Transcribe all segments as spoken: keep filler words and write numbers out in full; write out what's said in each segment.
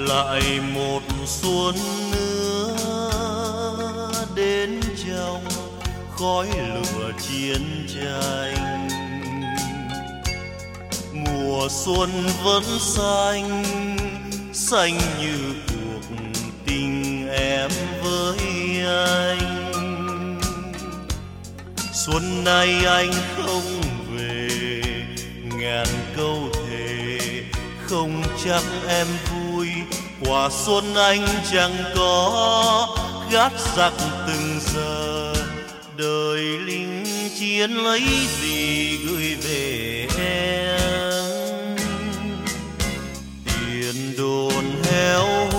lại một xuân nữa đến trong khói lửa chiến tranh. Mùa xuân vẫn xanh, xanh như cuộc tình em với anh. Xuân nay anh không về, ngàn câu thề không chắc em vui. Quả xuân anh chẳng có gác giặc từng giờ, đời lính chiến lấy gì gửi về em. Tiền đồn héo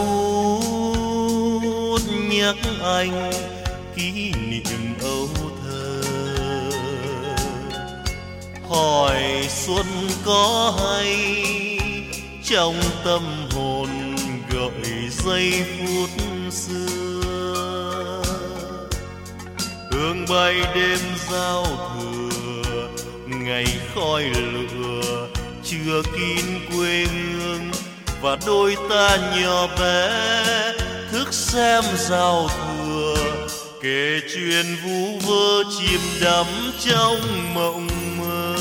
hút nhắc anh kỷ niệm âu thơ. Hỏi xuân có hay trong tâm hồn gợi giây phút xưa. Hương bay đêm giao thừa, ngày khói lửa chưa kín quê hương. Và đôi ta nhỏ bé thức xem giao thừa, kể chuyện vu vơ chìm đắm trong mộng mơ.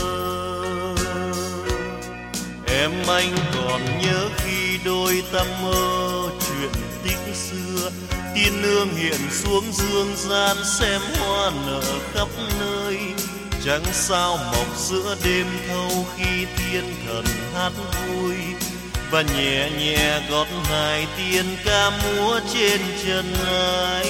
Em anh còn nhớ khi đôi ta mơ chuyện tích xưa. Tiên nương hiện xuống dương gian xem hoa nở khắp nơi. Chẳng sao mọc giữa đêm thâu khi thiên thần hát vui. Và nhẹ nhẹ gót hai tiên ca múa trên chân ai.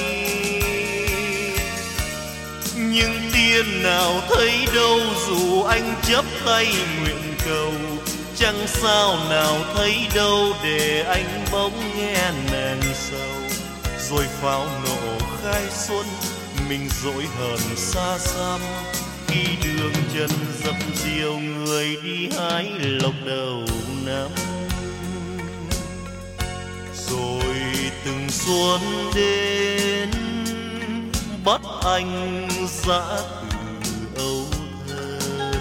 Nhưng tiên nào thấy đâu dù anh chấp tay nguyện cầu. Chẳng sao nào thấy đâu để anh bỗng nghe nàng sầu. Rồi pháo nổ khai xuân mình dỗi hờn xa xăm. Khi đường chân dập dìu người đi hái lộc đầu năm. Rồi từng xuân đến bắt anh dã từ âu thơ.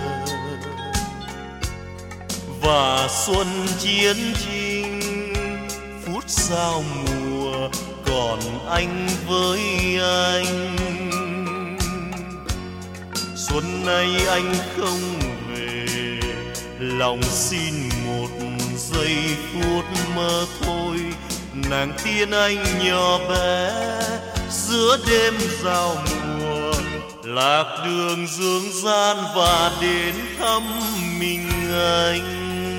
Và xuân chiến chinh phút giao mùa còn anh với anh. Xuân nay anh không về, lòng xin một giây phút mơ thôi. Nàng tiên anh nhỏ bé giữa đêm giao mùa, lạc đường dương gian và đến thăm mình anh.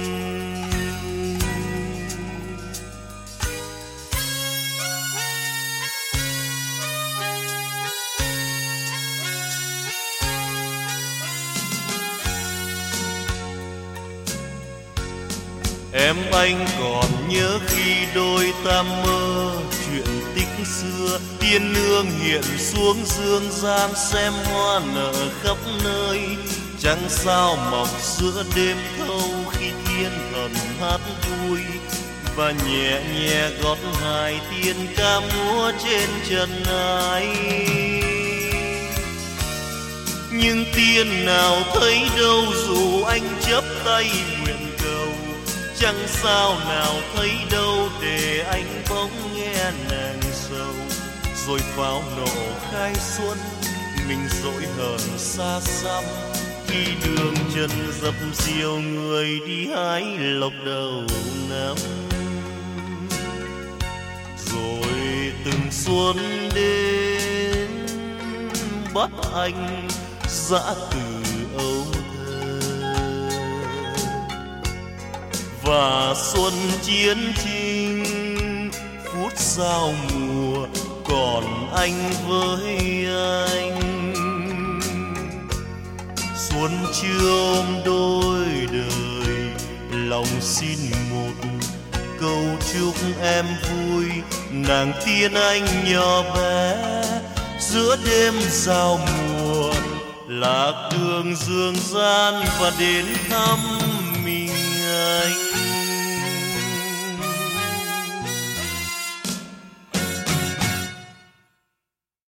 Em anh còn nhớ khi đôi ta mơ chuyện tích xưa. Tiên nương hiện xuống dương gian xem hoa nở khắp nơi. Chẳng sao mọc giữa đêm thâu khi thiên thần hát vui. Và nhẹ nhẹ gót hai tiên ca múa trên chân ai. Nhưng tiên nào thấy đâu dù anh chấp tay nguyện cầu. Chẳng sao nào thấy đâu để anh bỗng nghe nàng sầu. Rồi pháo nổ khai xuân mình dỗi hờn xa xăm. Khi đường chân dập dìu người đi hái lộc đầu năm. Rồi từng xuân đến bắt anh dã từ âu thơ. Và xuân chiến chinh phút giao mùa còn anh với anh. Xuân chưa ôm đôi đời, lòng xin một câu chúc em vui. Nàng tiên anh nhỏ bé giữa đêm giao mùa, lạc đường dương gian và đến thăm